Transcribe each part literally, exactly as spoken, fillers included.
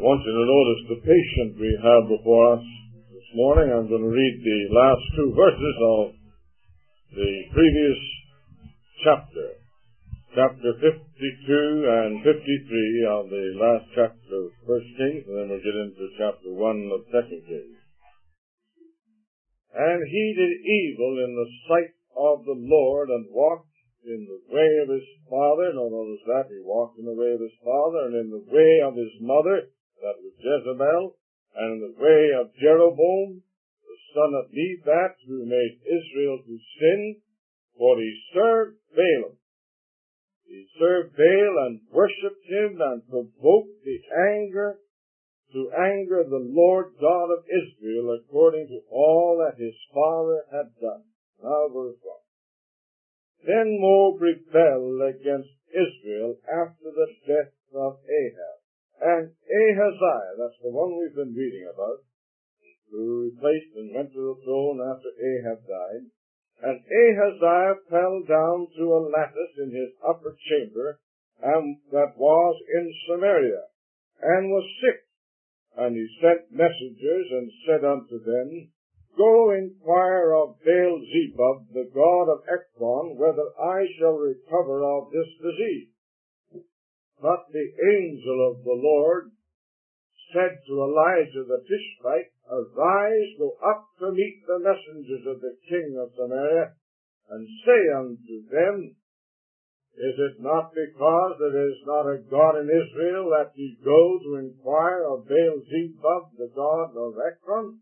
want you to notice the patient we have before us this morning. I'm going to read the last two verses of the previous chapter, chapter fifty-two and fifty-three of the last chapter of First Kings, and then we'll get into chapter one of Second Kings. And he did evil in the sight of the Lord, and walked in the way of his father. Now notice that, he walked in the way of his father, and in the way of his mother, that was Jezebel, and in the way of Jeroboam, the son of Nebat, who made Israel to sin, for he served Baalim. He served Baal and worshipped him, and provoked the anger, to anger the Lord God of Israel, according to all that his father had done. Now verse one. Then Moab rebelled against Israel after the death of Ahab. And Ahaziah, that's the one we've been reading about, who replaced and went to the throne after Ahab died. And Ahaziah fell down through a lattice in his upper chamber, and that was in Samaria, and was sick. And he sent messengers and said unto them, Go inquire of Baal-zebub, the god of Ekron, whether I shall recover of this disease. But the angel of the Lord said to Elijah the Tishbite, Arise, go up to meet the messengers of the king of Samaria, and say unto them, Is it not because there is not a God in Israel that ye go to inquire of Baal-zebub, the god of Ekron?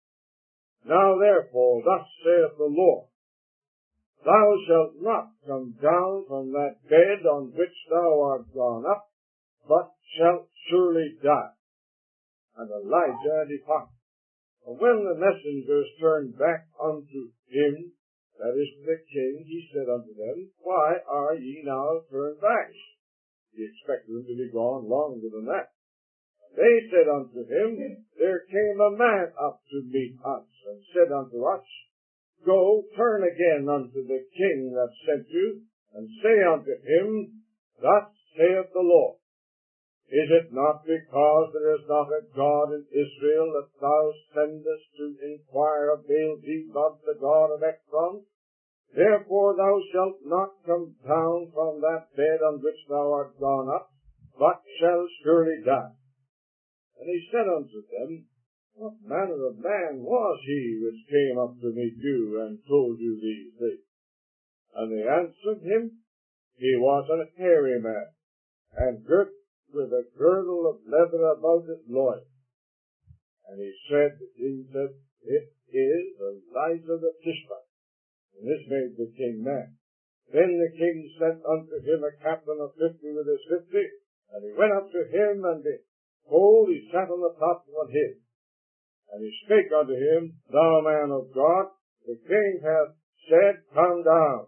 Now therefore, thus saith the Lord, Thou shalt not come down from that bed on which thou art gone up, but shalt surely die. And Elijah departed. And when the messengers turned back unto him, that is to the king, he said unto them, Why are ye now turned back? He expected them to be gone longer than that. They said unto him, There came a man up to meet us, and said unto us, Go, turn again unto the king that sent you, and say unto him, Thus saith the Lord, Is it not because there is not a God in Israel that thou sendest to inquire of Baal-zebub, the god of Ekron? Therefore thou shalt not come down from that bed on which thou art gone up, but shalt surely die. And he said unto them, What manner of man was he which came up to meet you, and told you these things? And they answered him, He was an hairy man, and girt with a girdle of leather about his loins. And he said, the king said, It is Elijah the Tishbite. And this made the king mad. Then the king sent unto him a captain of fifty with his fifty, and he went up to him, and behold, he sat on the top of a hill. And he spake unto him, Thou man of God, the king hath said, Come down.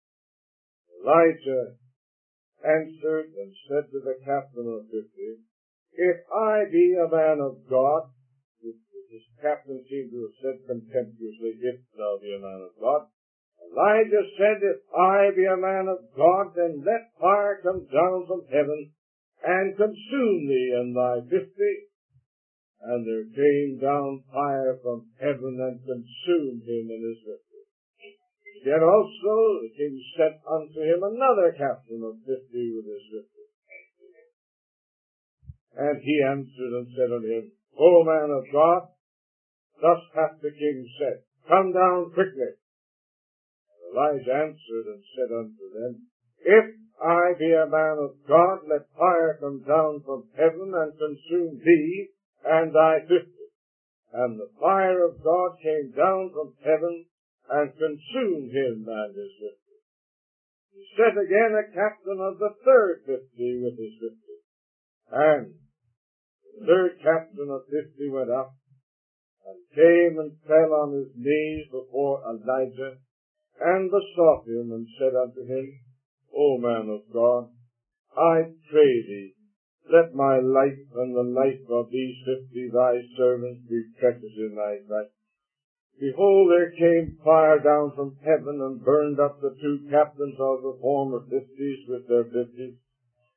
Elijah answered and said to the captain of fifty, If I be a man of God, this captain seemed to have said contemptuously, If thou be a man of God. Elijah said, If I be a man of God, then let fire come down from heaven, and consume thee and thy fifty. And there came down fire from heaven, and consumed him and his fifty. Yet also the king sent unto him another captain of fifty with his fifty. And he answered and said unto him, O man of God, thus hath the king said, Come down quickly. And Elijah answered and said unto them, If I be a man of God, let fire come down from heaven and consume thee and thy fifty. And the fire of God came down from heaven and consumed him and his fifty. He sent again a captain of the third fifty with his fifty. And the third captain of fifty went up and came and fell on his knees before Elijah and besought him and said unto him, O man of God, I pray thee, let my life and the life of these fifty thy servants be precious in thy sight. Behold, there came fire down from heaven and burned up the two captains of the former fifties with their fifties.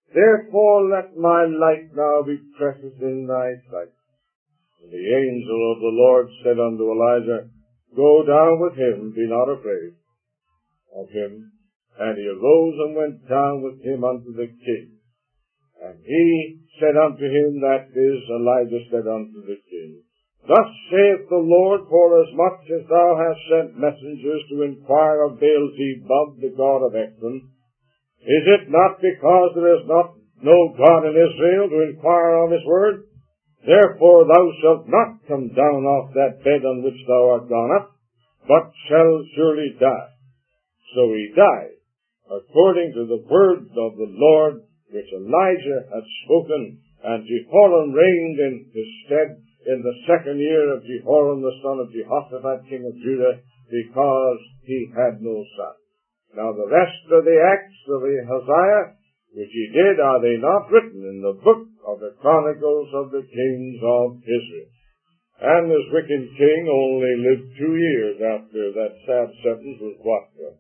Therefore let my life now be precious in thy sight. And the angel of the Lord said unto Elijah, Go down with him, be not afraid of him. And he arose and went down with him unto the king. And he said unto him, that is, Elijah said unto the king, Thus saith the Lord, forasmuch as thou hast sent messengers to inquire of Baal-zebub, the god of Ekron, is it not because there is not no God in Israel to inquire of his word? Therefore thou shalt not come down off that bed on which thou art gone up, but shall surely die. So he died, according to the word of the Lord, which Elijah had spoken, and Jehoram reigned in his stead in the second year of Jehoram the son of Jehoshaphat, king of Judah, because he had no son. Now the rest of the acts of Ahaziah, which he did, are they not written in the book of the Chronicles of the kings of Israel? And this wicked king only lived two years after that sad sentence was brought to him.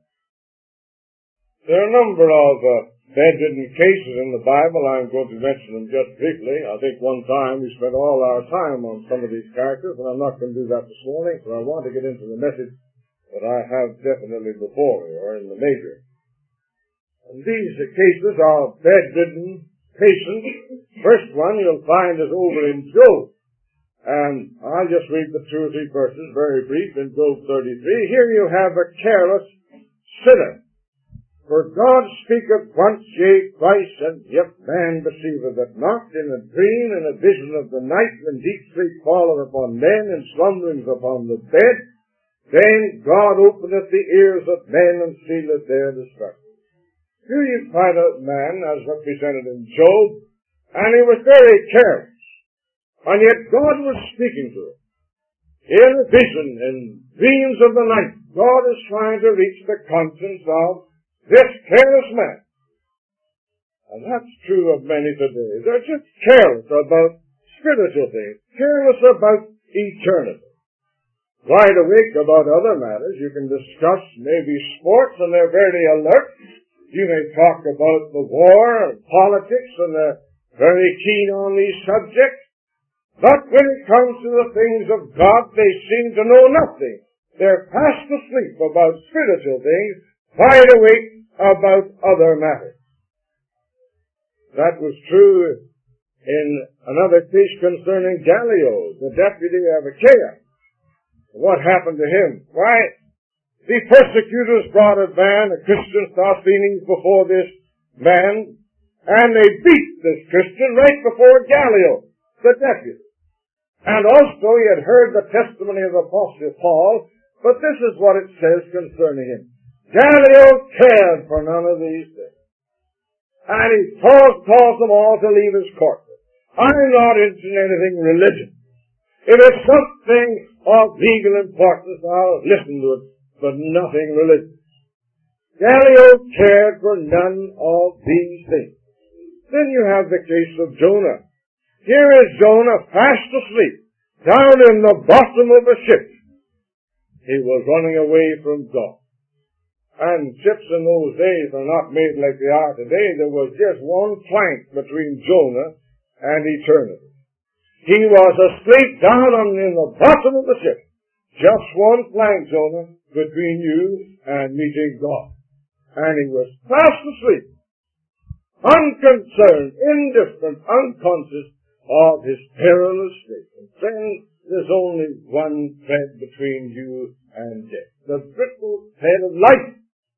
There are a number of uh, bedridden cases in the Bible. I'm going to mention them just briefly. I think one time we spent all our time on some of these characters, and I'm not going to do that this morning, so I want to get into the message that I have definitely before me, or in the major. And these cases are bedridden patients. First one you'll find is over in Job. And I'll just read the two or three verses, very brief, in Job thirty-three. Here you have a careless sinner. For God speaketh once, yea, twice, and yet man perceiveth it not. In a dream, in a vision of the night, when deep sleep falleth upon men, and slumberings upon the bed, then God openeth the ears of men, and sealeth their destruction. Here you find a man, as represented in Job, and he was very careless. And yet God was speaking to him. In a vision, in dreams of the night, God is trying to reach the conscience of this careless man. And that's true of many today. They're just careless about spiritual things, careless about eternity. Wide awake about other matters. You can discuss maybe sports, and they're very alert. You may talk about the war and politics, and they're very keen on these subjects. But when it comes to the things of God, they seem to know nothing. They're fast asleep about spiritual things, wide awake about other matters. That was true in another case concerning Gallio, the deputy of Achaia. What happened to him? Why, the persecutors brought a band of Christian Sosthenes before this man, and they beat this Christian right before Gallio, the deputy. And also he had heard the testimony of the Apostle Paul, but this is what it says concerning him. Gallio cared for none of these things. And he caused, caused them all to leave his court. I'm not interested in anything religious. If it's something of legal importance, I'll listen to it, but nothing religious. Gallio cared for none of these things. Then you have the case of Jonah. Here is Jonah fast asleep, down in the bottom of a ship. He was running away from God. And ships in those days are not made like they are today. There was just one plank between Jonah and eternity. He was asleep down in the bottom of the ship. Just one plank, Jonah, between you and meeting God. And he was fast asleep, unconcerned, indifferent, unconscious of his perilous state. And friends, there's only one thread between you and death. The brittle thread of life.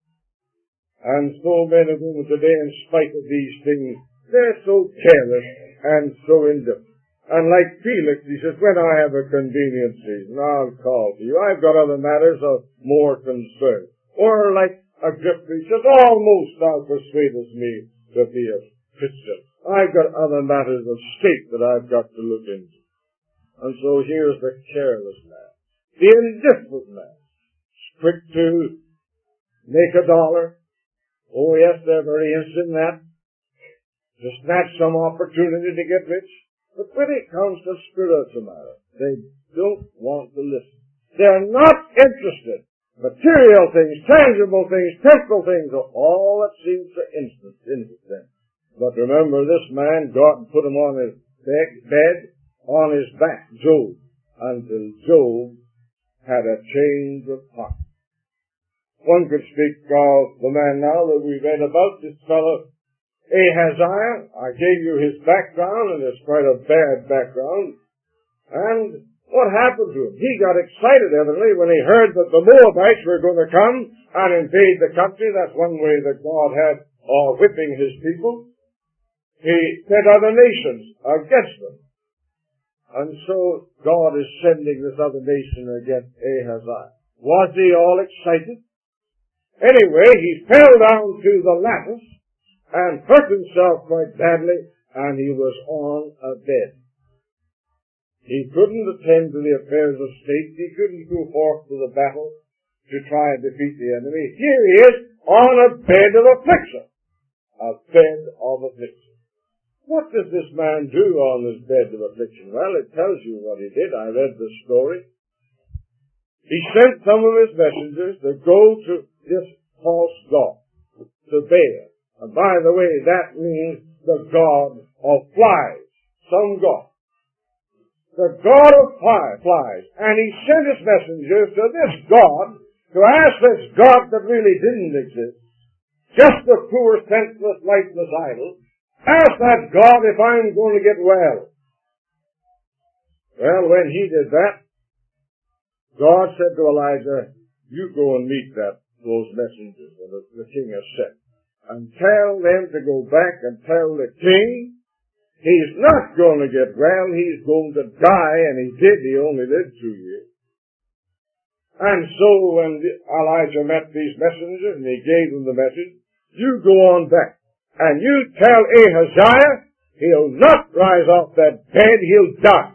And so men and women today, in spite of these things, they're so careless and so indifferent. And like Felix, he says, when I have a convenient season, I'll call to you. I've got other matters of more concern. Or like Agrippa, he says, almost thou persuadest me to be a Christian. I've got other matters of state that I've got to look into. And so here's the careless man, the indifferent man, quick to make a dollar. Oh yes, they're very interested in that. To snatch some opportunity to get rich. But when it comes to spiritual matters, they don't want to listen. They're not interested. Material things, tangible things, temporal things are all that seems to interest them. But remember, this man, God put him on his bed, on his back, Job, until Job had a change of heart. One could speak of the man now that we read about, this fellow Ahaziah. I gave you his background, and it's quite a bad background. And what happened to him? He got excited, evidently, when he heard that the Moabites were going to come and invade the country. That's one way that God had of whipping his people. He set other nations against them. And so God is sending this other nation against Ahaziah. Was he all excited? Anyway, he fell down to the lattice and hurt himself quite badly, and he was on a bed. He couldn't attend to the affairs of state. He couldn't go forth to the battle to try and defeat the enemy. Here he is on a bed of affliction. A bed of affliction. What does this man do on this bed of affliction? Well, it tells you what he did. I read the story. He sent some of his messengers to go to this false god, to Baal. And by the way, that means the god of flies. Some god. The god of flies. And he sent his messengers to this god to ask this god that really didn't exist, just a poor, senseless, lifeless idol, ask that God if I'm going to get well. Well, when he did that, God said to Elijah, you go and meet that, those messengers that the king has sent, and tell them to go back and tell the king he's not going to get well, he's going to die, and he did, he only lived two years. And so when Elijah met these messengers and he gave them the message, you go on back and you tell Ahaziah he'll not rise off that bed, he'll die.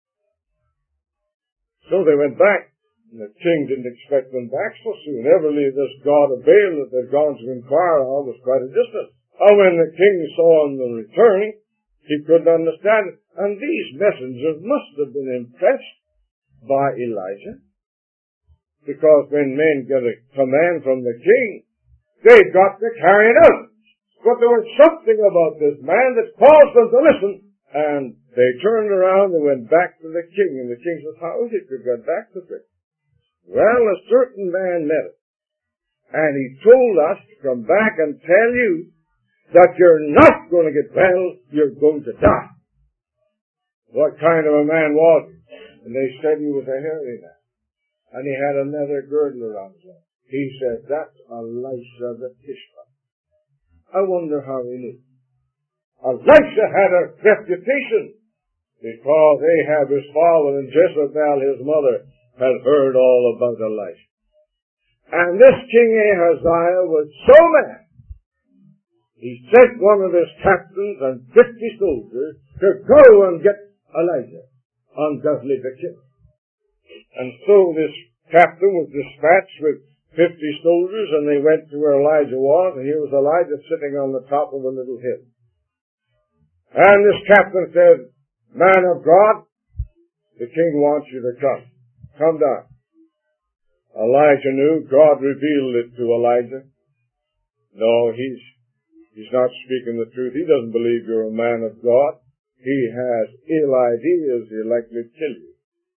So they went back, and the king didn't expect them back so soon. Evidently this god of Baal that they'd gone to inquire of was quite a distance. And when the king saw them returning, he couldn't understand it. And these messengers must have been impressed by Elijah. Because when men get a command from the king, they've got to carry it out. But there was something about this man that caused them to listen. And they turned around and went back to the king. And the king says, how is it you got back to it? Well, a certain man met it. And he told us to come back and tell you that you're not going to get well, you're going to die. What kind of a man was he? And they said he was a hairy man. And he had another girdle around his neck. He said, that's Elisha the Tishbite. I wonder how he knew. Elisha had a reputation because Ahab, his father, and Jezebel, his mother, had heard all about Elisha. And this King Ahaziah was so mad, he sent one of his captains and fifty soldiers to go and get Elijah undoubtedly to kill him. And so this captain was dispatched with fifty soldiers, and they went to where Elijah was, and here was Elijah sitting on the top of a little hill. And this captain said, man of God, the king wants you to come. Come down. Elijah knew. God revealed it to Elijah. No, he's he's not speaking the truth. He doesn't believe you're a man of God. He has ill ideas. He'll likely kill you.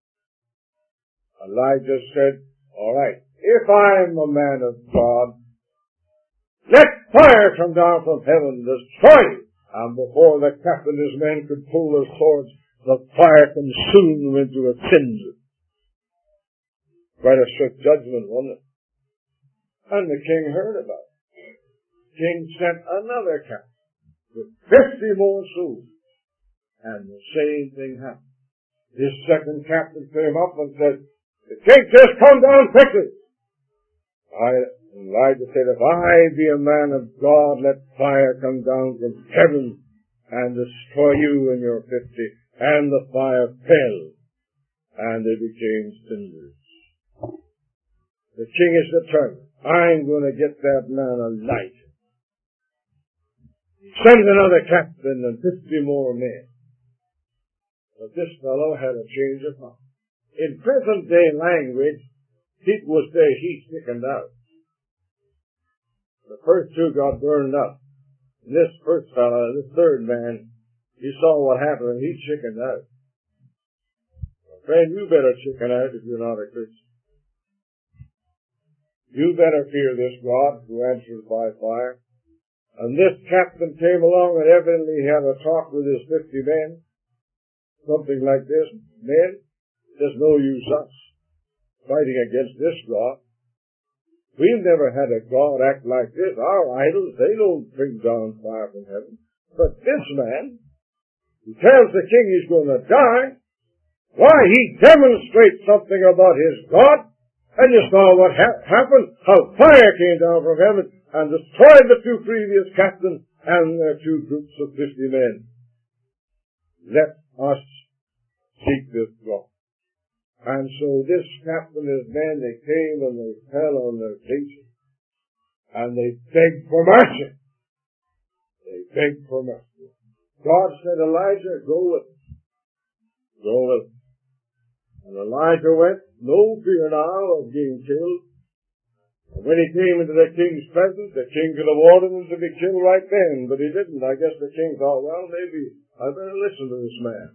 Elijah said, all right, if I'm a man of God, let fire come down from heaven and destroy you. And before the captain and his men could pull their swords, the fire consumed them into a cinder. Quite a strict judgment, wasn't it? And the king heard about it. The king sent another captain with fifty more soldiers. And the same thing happened. This second captain came up and said, the king says, come down quickly. I, Elijah said, if I be a man of God, let fire come down from heaven and destroy you and your fifty. And the fire fell, and they became cinders. The king is determined. I'm going to get that man alive. Send another captain and fifty more men. But this fellow had a change of heart. In present day language, people would say he sickened out. The first two got burned up. This first fellow, this third man, he saw what happened and he chickened out. Friend, you better chicken out if you're not a Christian. You better fear this God who answers by fire. And this captain came along and evidently had a talk with his fifty men. Something like this. Men, there's no use us fighting against this God. We've never had a God act like this. Our idols, they don't bring down fire from heaven. But this man, who tells the king he's going to die, why, he demonstrates something about his God. And you saw what ha- happened, how fire came down from heaven and destroyed the two previous captains and their two groups of fifty men. Let us seek this God. And so this captain and his men, they came and they fell on their faces. And they begged for mercy. They begged for mercy. God said, Elijah, go with them. Go with them. And Elijah went, no fear now of being killed. And when he came into the king's presence, the king could have ordered him to be killed right then, but he didn't. I guess the king thought, well, maybe I better listen to this man.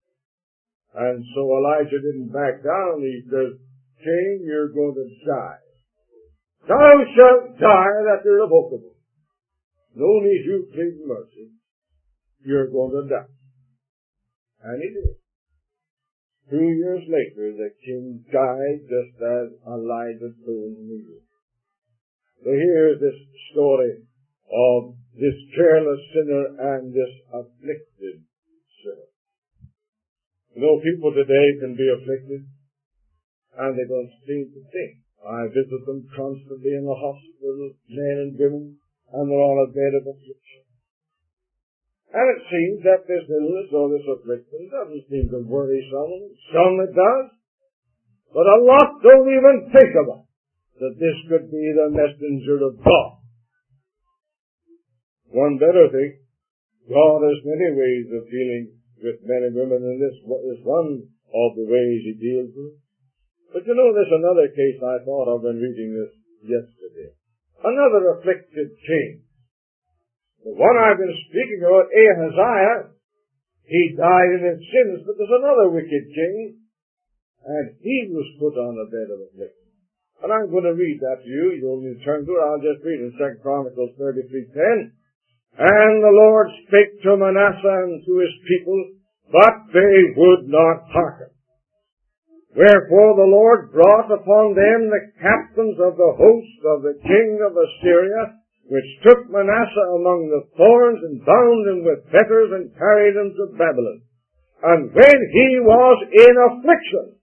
And so Elijah didn't back down. He says, King, you're going to die. Thou shalt die that you're irrevocable. No need you plead mercy. You're going to die. And he did. Two years later, the king died just as Elijah told him he would. So here's this story of this careless sinner and this afflicted sinner. You know, people today can be afflicted, and they don't seem to think. I visit them constantly in the hospital, men and women, and they're on a bed of affliction. And it seems that this illness or this affliction doesn't seem to worry some. Some it does. But a lot don't even think about that this could be the messenger of God. One better think, God has many ways of dealing with men and women, and this is one of the ways he deals with. But you know, there's another case I thought of when reading this yesterday. Another afflicted king. The one I've been speaking about, Ahaziah, he died in his sins, but there's another wicked king, and he was put on a bed of affliction. And I'm going to read that to you. You don't need to turn to it. I'll just read in Second Chronicles thirty-three ten. And the Lord spake to Manasseh and to his people, but they would not hearken. Wherefore the Lord brought upon them the captains of the host of the king of Assyria, which took Manasseh among the thorns and bound him with fetters and carried him to Babylon. And when he was in affliction,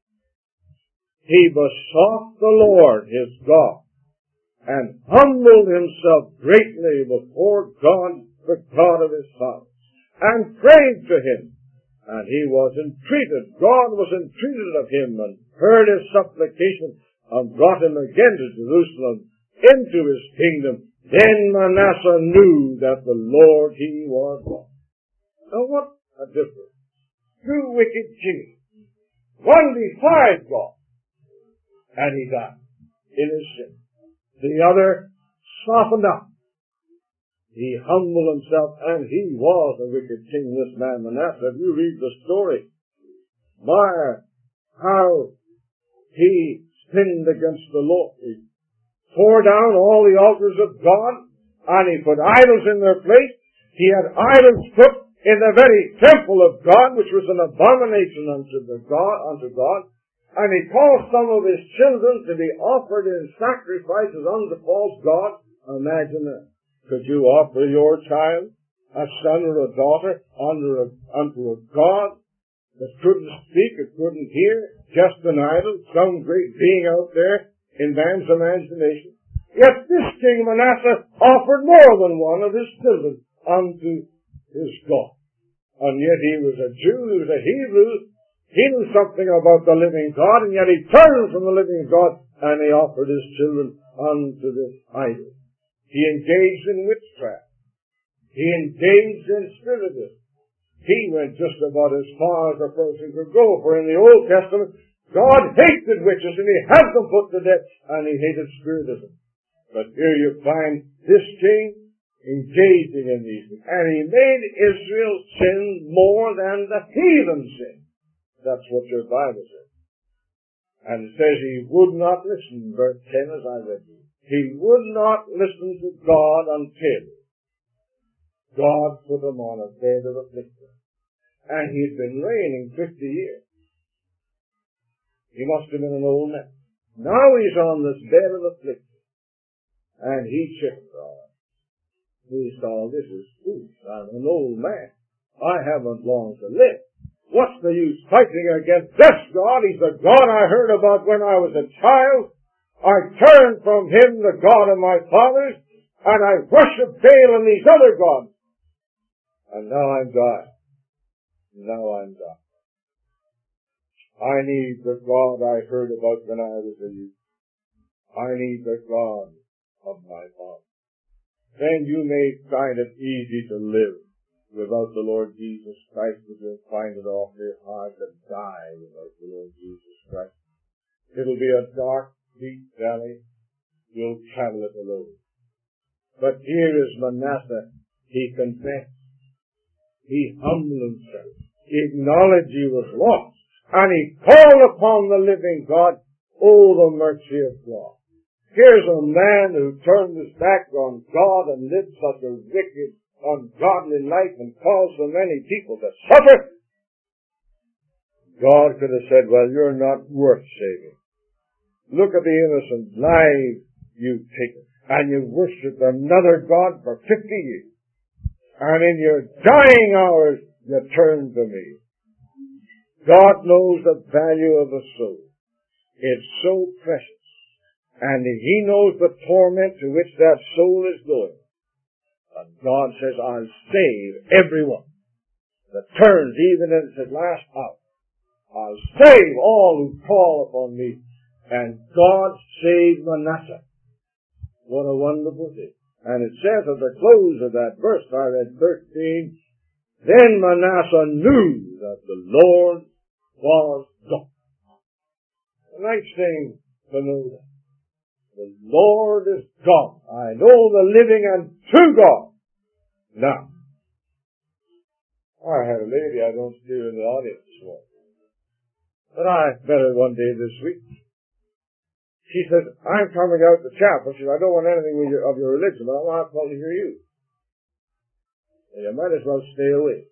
he besought the Lord his God, and humbled himself greatly before God, the God of his fathers, and prayed to him. And he was entreated, God was entreated of him, and heard his supplication, and brought him again to Jerusalem, into his kingdom. Then Manasseh knew that the Lord he was God. Now what a difference. Two wicked kings. One defied God, and he died in his sin. The other softened up. He humbled himself, and he was a wicked king, this man Manasseh. If you read the story, my, how he sinned against the Lord. He tore down all the altars of God, and he put idols in their place. He had idols put in the very temple of God, which was an abomination unto the God, unto God. And he caused some of his children to be offered in sacrifices unto false gods. Imagine that. Could you offer your child, a son or a daughter, under a, unto a God that couldn't speak, or couldn't hear, just an idol, some great being out there in man's imagination? Yet this king Manasseh offered more than one of his children unto his God. And yet he was a Jew, he was a Hebrew, he knew something about the living God, and yet he turned from the living God, and he offered his children unto this idol. He engaged in witchcraft. He engaged in spiritism. He went just about as far as a person could go, for in the Old Testament, God hated witches, and he had them put to death, and he hated spiritism. But here you find this king, engaging in these things. And he made Israel sin more than the heathen sin. That's what your Bible says. And it says he would not listen, verse ten as I read you. He would not listen to God until God put him on a bed of affliction. And he'd been reigning fifty years. He must have been an old man. Now he's on this bed of affliction. And he checked on it. He saw, this is foolish. I'm an old man. I haven't long to live. What's the use fighting against this God? He's the God I heard about when I was a child. I turned from him, the God of my fathers, and I worship Baal and these other gods. And now I'm dying. Now I'm dying. I need the God I heard about when I was a youth. I need the God of my father. Then you may find it easy to live without the Lord Jesus Christ, but you'll find it awfully hard to die without the Lord Jesus Christ. It'll be a dark, deep valley. You'll travel it alone. But here is Manasseh. He confessed. He humbled himself. He acknowledged he was lost. And he called upon the living God. Oh, the mercy of God. Here's a man who turned his back on God and lived such a wicked, ungodly life and caused so many people to suffer. God could have said, well, you're not worth saving. Look at the innocent lives you've taken. And you've worshipped another God for fifty years. And in your dying hours, you turn to me. God knows the value of the soul. It's so precious. And he knows the torment to which that soul is going. And God says, I'll save everyone that turns even in its last hour. I'll save all who call upon me. And God saved Manasseh. What a wonderful thing. And it says at the close of that verse, I read thirteen, then Manasseh knew that the Lord was God. A nice thing to know that. The Lord is God. I know the living and true God. Now, I had a lady, I don't see her in the audience this morning, but I met her one day this week. She said, I'm coming out to chapel. She said, I don't want anything with your, of your religion, but I want to come to hear you. And you might as well stay away.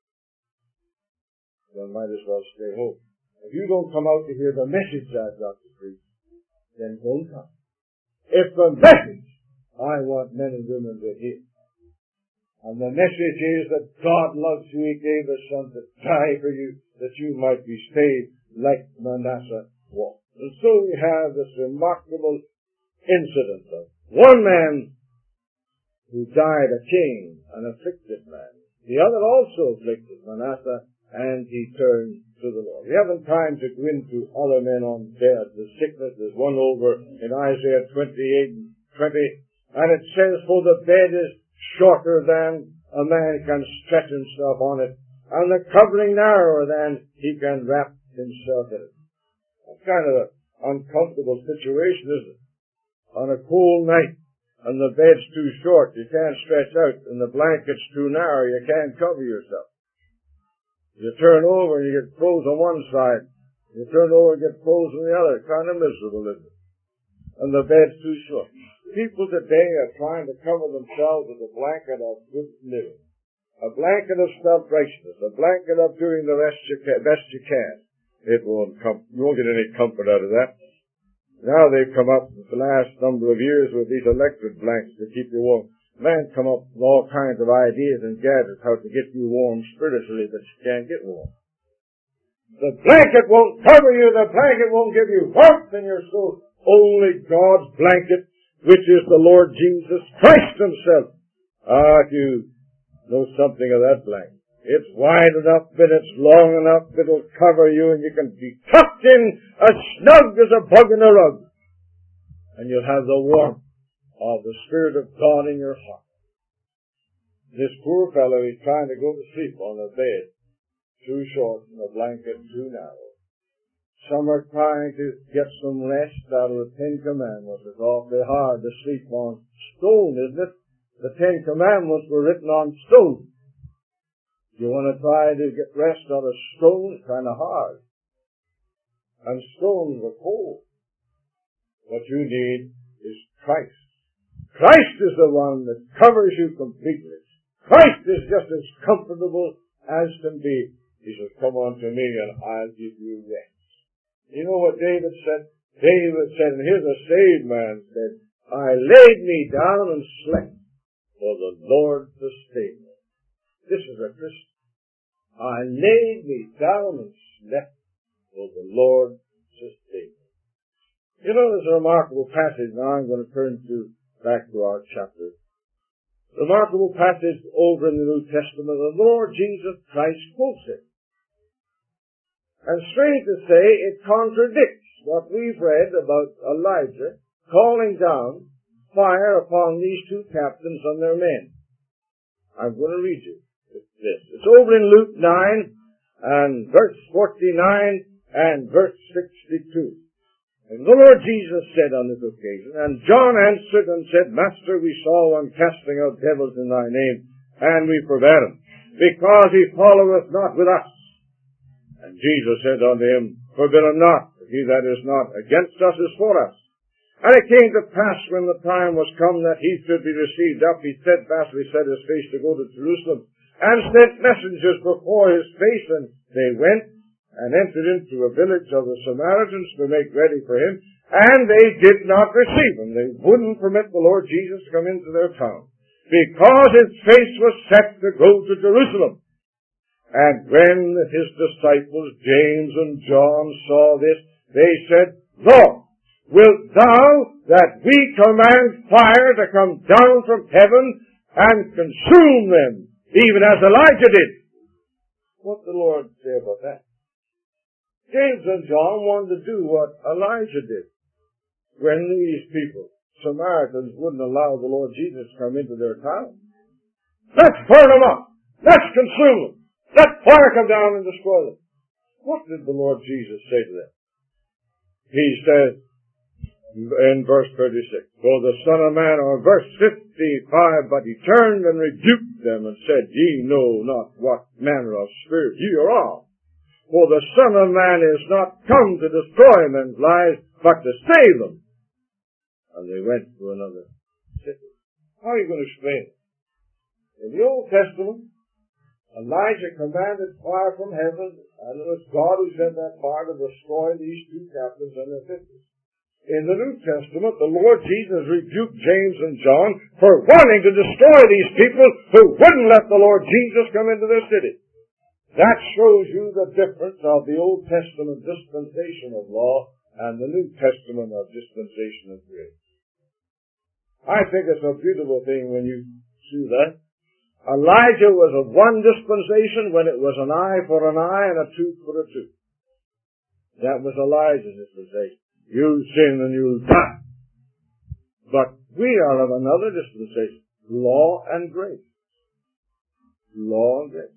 You might as well stay home. If you don't come out to hear the message I've got to preach, then don't come. It's the message I want men and women to hear. And the message is that God loves you. He gave His Son to die for you, that you might be saved like Manasseh was. And so we have this remarkable incident of one man who died a king, an afflicted man. The other also afflicted, Manasseh, and he turned to the Lord. We haven't time to go into other men on bed, the sickness. There's one over in Isaiah twenty-eight and twenty, and it says, for the bed is shorter than a man can stretch himself on it, and the covering narrower than he can wrap himself in it. It's kind of an uncomfortable situation, isn't it? On a cold night, and the bed's too short, you can't stretch out, and the blanket's too narrow, you can't cover yourself. You turn over and you get froze on one side. You turn over and get froze on the other. Kind of miserable, isn't it? And the bed's too short. People today are trying to cover themselves with a blanket of good living. A blanket of self-righteousness. A blanket of doing the best you can. Best you can. It won't come. You won't get any comfort out of that. Now they've come up the last number of years with these electric blankets to keep you warm. Man come up with all kinds of ideas and gadgets how to get you warm spiritually, but you can't get warm. The blanket won't cover you. The blanket won't give you warmth in your soul. Only God's blanket, which is the Lord Jesus Christ Himself. Ah, if you know something of that blanket. It's wide enough and it's long enough. It'll cover you and you can be tucked in as snug as a bug in a rug. And you'll have the warmth of the Spirit of God in your heart. This poor fellow, he's trying to go to sleep on a bed too short and a blanket too narrow. Some are trying to get some rest out of the Ten Commandments. It's awfully hard to sleep on stone, isn't it? The Ten Commandments were written on stone. You want to try to get rest on a stone? It's kind of hard. And stones are cold. What you need is Christ. Christ is the one that covers you completely. Christ is just as comfortable as can be. He says, come unto me and I'll give you rest. You know what David said? David said, and here's a saved man said, I laid me down and slept, for the Lord sustained me. This is a Christian. I laid me down and slept, for the Lord sustained me. You know, there's a remarkable passage now I'm going to turn to back to our chapter. Remarkable passage over in the New Testament. The Lord Jesus Christ quotes it. And strange to say, it contradicts what we've read about Elijah calling down fire upon these two captains and their men. I'm going to read you this. It's over in Luke nine and verse forty-nine and verse sixty-two. And the Lord Jesus said on this occasion, and John answered and said, Master, we saw one casting out devils in thy name, and we forbade him, because he followeth not with us. And Jesus said unto him, Forbid him not, for he that is not against us is for us. And it came to pass when the time was come that he should be received up, he steadfastly set his face to go to Jerusalem, and sent messengers before his face, and they went and entered into a village of the Samaritans to make ready for him, and they did not receive him. They wouldn't permit the Lord Jesus to come into their town, because his face was set to go to Jerusalem. And when his disciples, James and John, saw this, they said, Lord, wilt thou that we command fire to come down from heaven and consume them, even as Elijah did? What did the Lord say about that? James and John wanted to do what Elijah did. When these people, Samaritans, wouldn't allow the Lord Jesus to come into their town. Let's burn them up. Let's consume them. Let fire come down and destroy them. What did the Lord Jesus say to them? He said in verse thirty-six, For the Son of Man, or verse fifty-five, but he turned and rebuked them and said, Ye know not what manner of spirit ye are of. For the Son of Man is not come to destroy men's lives, but to save them. And they went to another city. How are you going to explain it? In the Old Testament, Elijah commanded fire from heaven, and it was God who sent that fire to destroy these two captains and their fifties. In the New Testament, the Lord Jesus rebuked James and John for wanting to destroy these people who wouldn't let the Lord Jesus come into their city. That shows you the difference of the Old Testament dispensation of law and the New Testament of dispensation of grace. I think it's a beautiful thing when you see that. Elijah was of one dispensation when it was an eye for an eye and a tooth for a tooth. That was Elijah's dispensation. You sin and you'll die. But we are of another dispensation. Law and grace. Law and grace.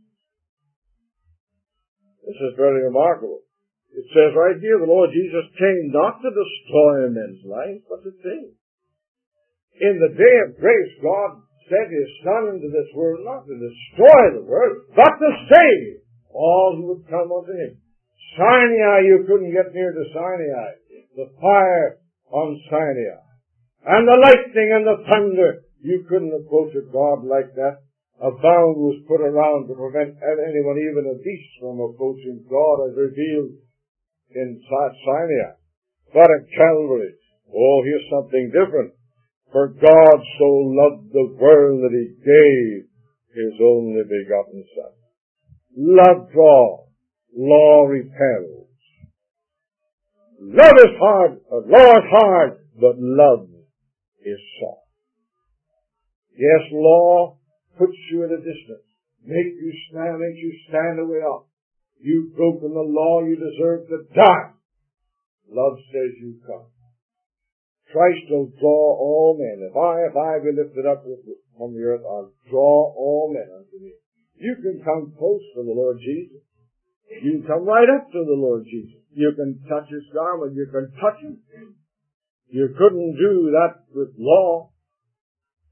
This is very remarkable. It says right here, the Lord Jesus came not to destroy men's lives, but to save. In the day of grace, God sent His Son into this world not to destroy the world, but to save all who would come unto Him. Sinai, you couldn't get near to Sinai. The fire on Sinai. And the lightning and the thunder, you couldn't approach a God like that. A bound was put around to prevent anyone, even a beast, from approaching God as revealed in Sinai. But at Calvary, oh, here's something different. For God so loved the world that He gave His only begotten Son. Love draws, law repels. Love is hard, uh, law is hard, but love is soft. Yes, law puts you at a distance, make you stand, makes you stand away off. You've broken the law, you deserve to die. Love says you come. Christ will draw all men. If I, if I be lifted up from the earth, I'll draw all men unto me. You can come close to the Lord Jesus. You can come right up to the Lord Jesus. You can touch His garment. You can touch Him. You couldn't do that with law.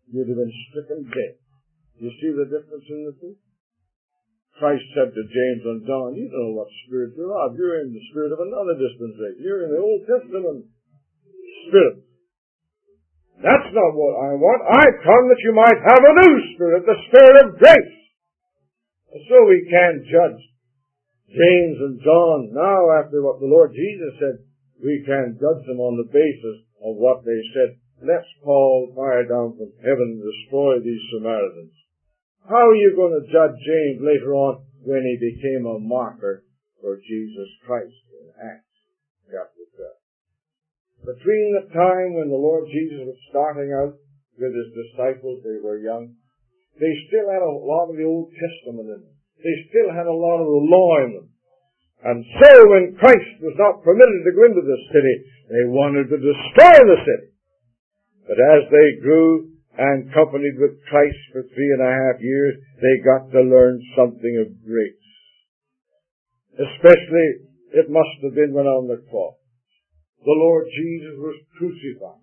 you'd have been stricken dead. You see the difference in the two? Christ said to James and John, you don't know what spirit you're of. You're in the spirit of another dispensation. You're in the Old Testament spirit. That's not what I want. I've come that you might have a new spirit, the spirit of grace. And so we can't judge James and John now after what the Lord Jesus said. We can't judge them on the basis of what they said. Let's call fire down from heaven and destroy these Samaritans. How are you going to judge James later on when he became a martyr for Jesus Christ in Acts chapter twelve? Between the time when the Lord Jesus was starting out with his disciples, they were young, they still had a lot of the Old Testament in them. They still had a lot of the law in them. And so when Christ was not permitted to go into the city, they wanted to destroy the city. But as they grew and companied with Christ for three and a half years, they got to learn something of grace. Especially, it must have been when on the cross. The Lord Jesus was crucified.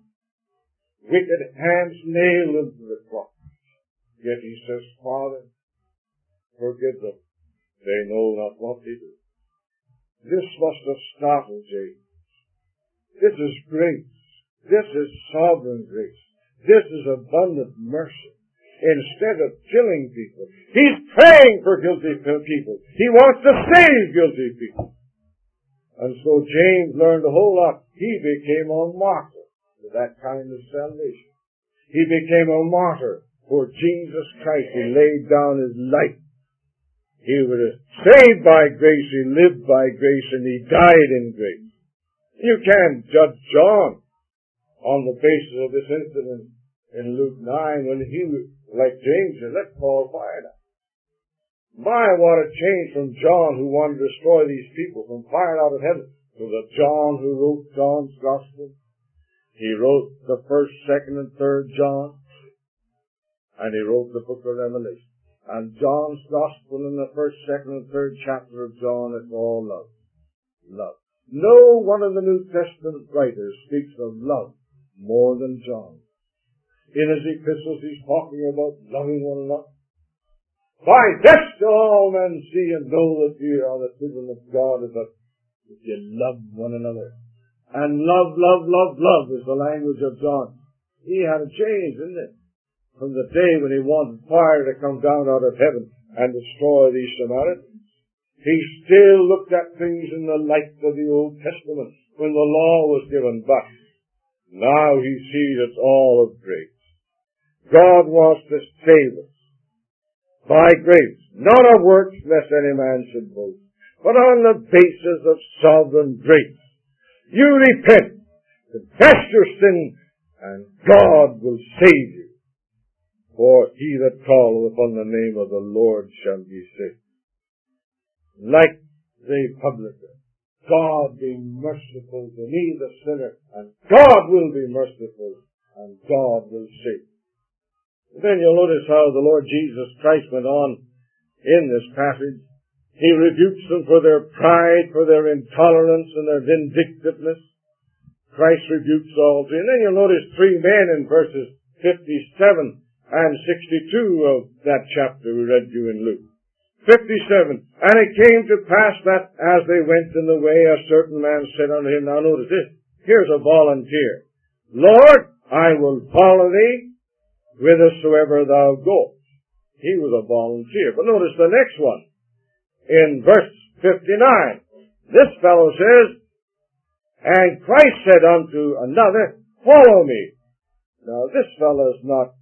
Wicked hands nailed him to the cross. Yet he says, Father, forgive them. They know not what they do. This must have startled James. This is grace. This is sovereign grace. This is abundant mercy. Instead of killing people, he's praying for guilty people. He wants to save guilty people. And so James learned a whole lot. He became a martyr for that kind of salvation. He became a martyr for Jesus Christ. He laid down his life. He was saved by grace, he lived by grace, and he died in grace. You can't judge John on the basis of this incident in Luke nine when he, like James said, let's call fire down. My, what a change from John who wanted to destroy these people from fire out of heaven to the John who wrote John's Gospel. He wrote the first, second, and third John, and he wrote the book of Revelation. And John's Gospel in the first, second, and third chapter of John is all love. Love. No one of the New Testament writers speaks of love more than John. In his epistles he's talking about loving one another. By this shall all men see and know that ye are the children of God, is that if you love one another. And love, love, love, love is the language of John. He had a change, didn't it? From the day when he wanted fire to come down out of heaven and destroy these Samaritans. He still looked at things in the light of the Old Testament when the law was given, but now he sees it's all of grace. God wants to save us by grace, not of works, lest any man should boast, but on the basis of sovereign grace. You repent, confess your sin, and God will save you. For he that calleth upon the name of the Lord shall be saved. Like the publican, God be merciful to me, the sinner, and God will be merciful, and God will save. Then you'll notice how the Lord Jesus Christ went on in this passage. He rebukes them for their pride, for their intolerance, and their vindictiveness. Christ rebukes all three. And then you'll notice three men in verses fifty-seven and sixty-two of that chapter we read you in Luke. fifty-seven. And it came to pass that as they went in the way, a certain man said unto him, now notice this, here's a volunteer. Lord, I will follow thee whithersoever thou goest. He was a volunteer. But notice the next one. In verse fifty-nine, this fellow says, and Christ said unto another, follow me. Now this fellow is not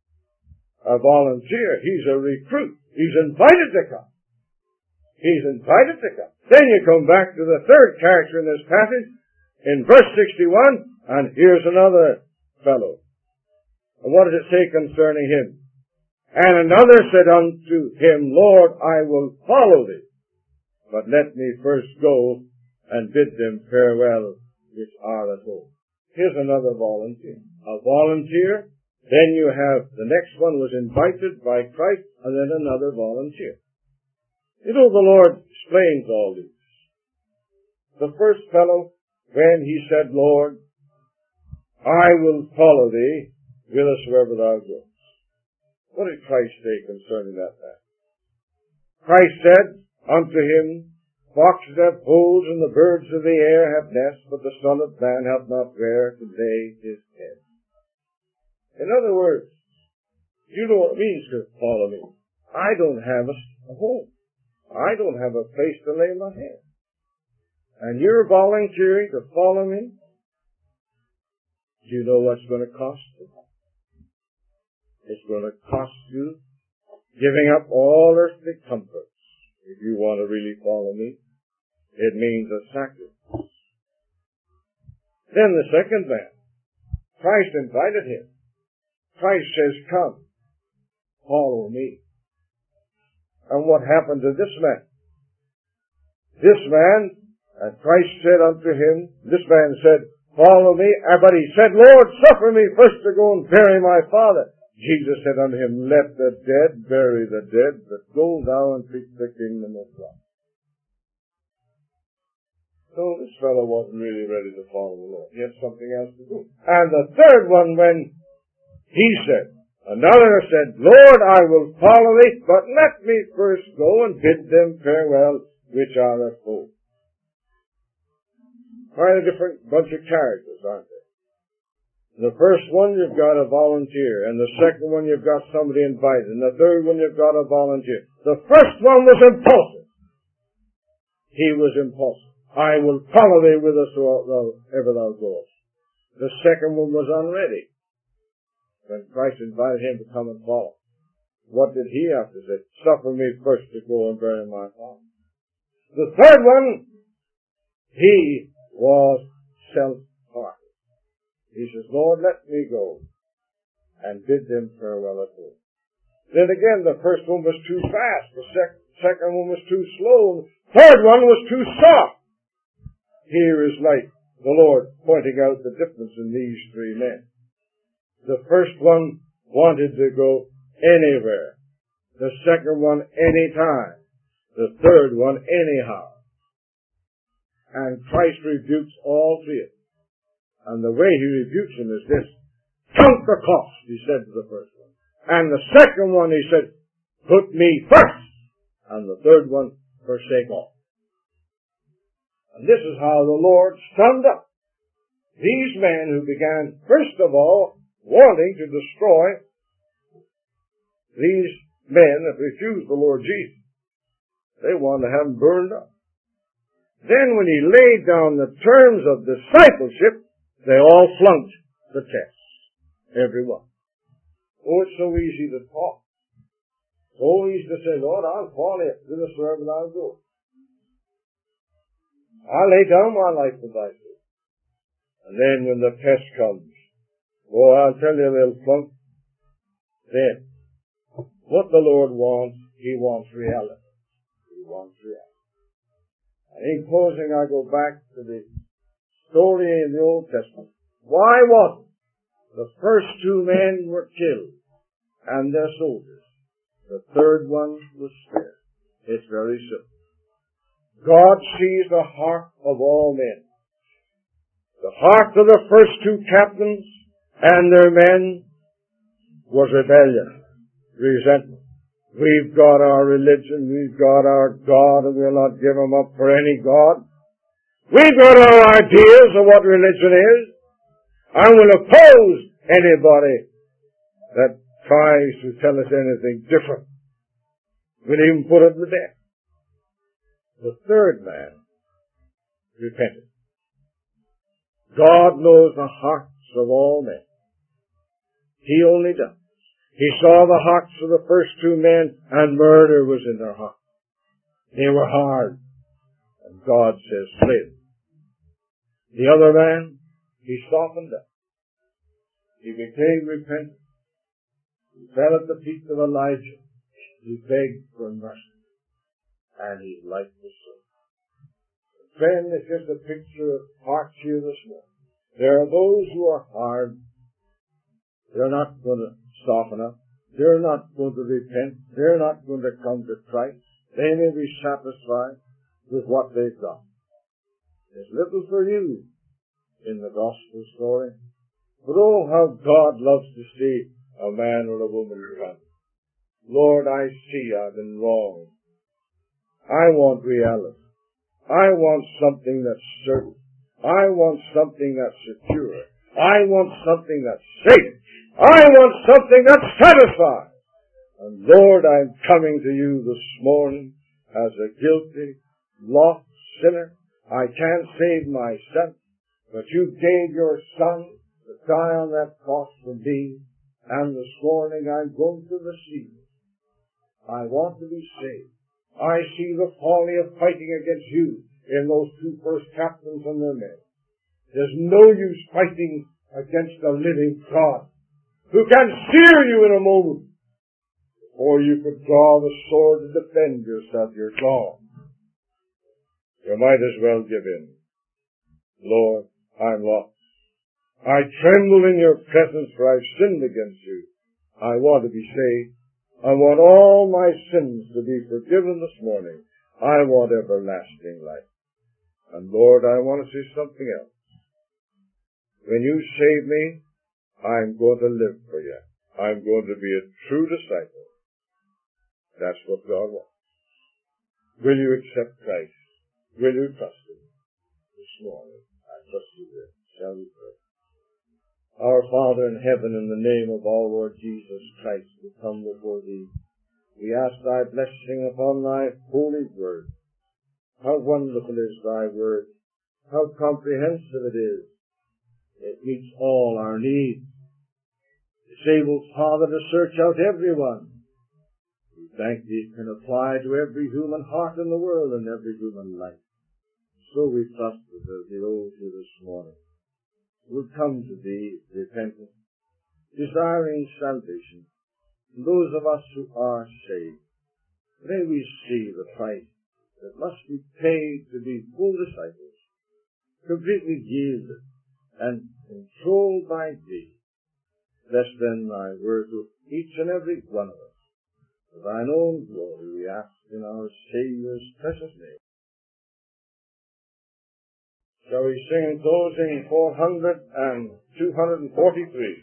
a volunteer. He's a recruit. He's invited to come. He's invited to come. Then you come back to the third character in this passage, in verse sixty-one, and here's another fellow. And what does it say concerning him? And another said unto him, Lord, I will follow thee, but let me first go and bid them farewell which are at home. Here's another volunteer. A volunteer. Then you have, the next one was invited by Christ, and then another volunteer. You know, the Lord explains all this. The first fellow, when he said, Lord, I will follow thee whithersoever thou goest. What did Christ say concerning that man? Christ said unto him, Foxes have holes, and the birds of the air have nests, but the Son of Man hath not where to lay his head. In other words, you know what it means to follow me. I don't have a home. I don't have a place to lay my head. And you're volunteering to follow me? Do you know what's going to cost you? It's going to cost you giving up all earthly comforts. If you want to really follow me, it means a sacrifice. Then the second man, Christ invited him. Christ says, come, follow me. And what happened to this man? This man, and Christ said unto him, this man said, follow me. But he said, Lord, suffer me first to go and bury my father. Jesus said unto him, let the dead bury the dead, but go thou and preach the kingdom of God. So this fellow wasn't really ready to follow the Lord. He had something else to do. And the third one, when he said, another said, Lord, I will follow thee, but let me first go and bid them farewell, which are at home. Quite a different bunch of characters, aren't they? The first one, you've got a volunteer. And the second one, you've got somebody invited. And the third one, you've got a volunteer. The first one was impulsive. He was impulsive. I will follow thee whithersoever thou goest. The second one was unready. When Christ invited him to come and follow, what did he have to say? Suffer me first to go and bury my father. The third one, he was self-hearted. He says, Lord, let me go and bid them farewell at home. Then again, the first one was too fast. The sec- second one was too slow. The third one was too soft. Here is like the Lord pointing out the difference in these three men. The first one wanted to go anywhere. The second one, anytime. The third one, anyhow. And Christ rebukes all three of them. And the way he rebukes them is this. Count the cost, he said to the first one. And the second one, he said, put me first. And the third one, forsake all. And this is how the Lord summed up these men who began, first of all, wanting to destroy these men that refused the Lord Jesus. They wanted to have him burned up. Then when he laid down the terms of discipleship, they all flunked the test. Every one. Oh, it's so easy to talk. So easy to say, Lord, I'll follow you whithersoever thou goest. I'll lay down my life for thy sake. And then when the test comes, oh, I'll tell you, they'll flunk. Then, what the Lord wants, he wants reality. He wants reality. And in closing, I go back to the story in the Old Testament. Why was it the first two men were killed and their soldiers? The third one was spared. It's very simple. God sees the heart of all men. The heart of the first two captains and their men was rebellion, resentment. We've got our religion, we've got our God, and we'll not give him up for any God. We've got our ideas of what religion is, and we'll oppose anybody that tries to tell us anything different. We'll even put it to death. The third man repented. God knows the hearts of all men. He only does. He saw the hearts of the first two men, and murder was in their hearts. They were hard. And God says, slay them. The other man, he softened up. He became repentant. He fell at the feet of Elijah. He begged for mercy. And his life was saved. Friend, it's just a picture of hearts here this morning. There are those who are hard. They're not going to soften up. They're not going to repent. They're not going to come to Christ. They may be satisfied with what they've got. There's little for you in the gospel story. But oh, how God loves to see a man or a woman repent. Lord, I see I've been wrong. I want reality. I want something that's certain. I want something that's secure. I want something that's safe. I want something that's satisfied. And Lord, I'm coming to you this morning as a guilty, lost sinner. I can't save myself, but you gave your Son to die on that cross for me, and this morning I'm going to receive it. I want to be saved. I see the folly of fighting against you in those two first captains and their men. There's no use fighting against the living God, who can sear you in a moment, or you could draw the sword to defend yourself. You're gone. You might as well give in. Lord, I'm lost. I tremble in your presence, for I've sinned against you. I want to be saved. I want all my sins to be forgiven this morning. I want everlasting life. And Lord, I want to see something else. When you save me, I'm going to live for you. I'm going to be a true disciple. That's what God wants. Will you accept Christ? Will you trust Him? This morning, I trust you there. Shall we pray? Our Father in heaven, in the name of our Lord Jesus Christ, we come before Thee. We ask Thy blessing upon Thy holy word. How wonderful is Thy word. How comprehensive it is. It meets all our needs. It's able, Father, to search out everyone. We thank Thee it can apply to every human heart in the world and every human life. So we trust it as we owe you this morning. We'll come to Thee repentant, desiring salvation. And those of us who are saved, may we see the price that must be paid to be full disciples, completely yielded and controlled by Thee. Bless then Thy word to each and every one of us. For Thine own glory we ask in our Saviour's precious name. Shall we sing in closing four hundred and two hundred forty-three?